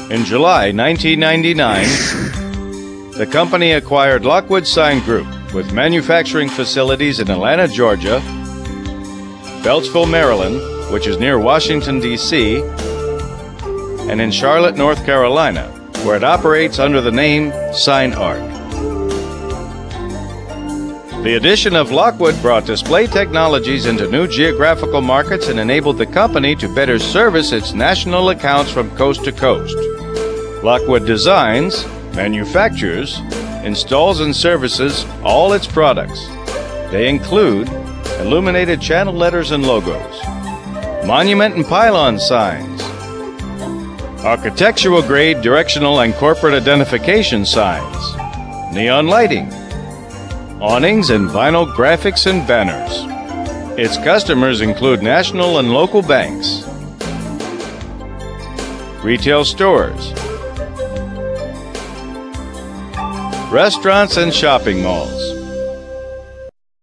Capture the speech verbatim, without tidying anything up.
In July nineteen ninety-nine, the company acquired Lockwood Sign Group with manufacturing facilities in Atlanta, Georgia, Beltsville, Maryland, which is near Washington, D C, and in Charlotte, North Carolina, where it operates under the name Sign Art. The addition of Lockwood brought display technologies into new geographical markets and enabled the company to better service its national accounts from coast to coast. Lockwood designs, manufactures, installs and services all its products. They include illuminated channel letters and logos, monument and pylon signs, architectural-grade directional and corporate identification signs, neon lighting, awnings and vinyl graphics and banners. Its customers include national and local banks, retail stores, restaurants and shopping malls.